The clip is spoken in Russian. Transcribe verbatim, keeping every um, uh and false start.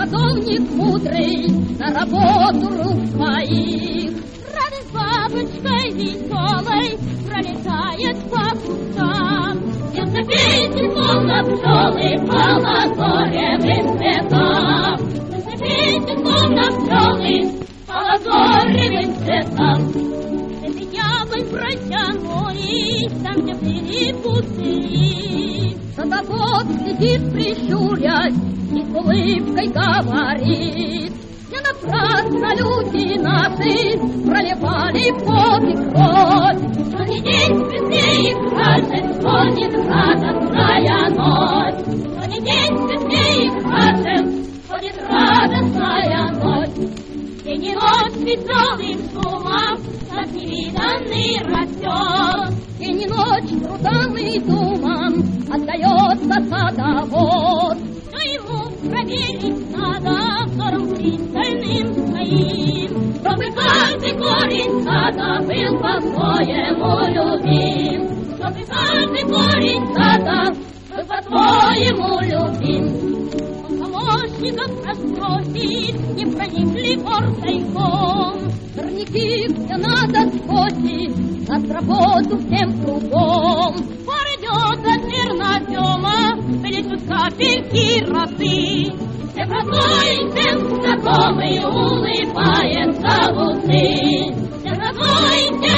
садовник мудрый, на работу рук своих. Радость бабочкой веселой пролетает по кустам. Пьется песню, словно пчелы по лазоревым цветам. Пьется песню, словно пчелы по лазоревым цветам. Яблонь протянулись, там, где плели пустыри. Садовод сидит, прищурясь, и с улыбкой говорит: не напрасно люди наши проливали пот и кровь. Но не день светлее их торжество, не радостная ночь. Но не день светлее их торжество, не радостная ночь. День и ночь веселым шумом над невиданный растет. День и ночь трудам и думам отдается садовод. Но ему проверить надо взором пристальным своим, чтобы каждый корень сада был по-своему любим. Чтобы каждый корень сада был по-своему любим. Помощников расспросит, не проникли вор тайком. Сорняки все надо скосить, над работу всем кругом. Пор идет от зернозема, плещут капельки росы. Всем родной, всем знакомый улыбается в усы. Всем родной, всем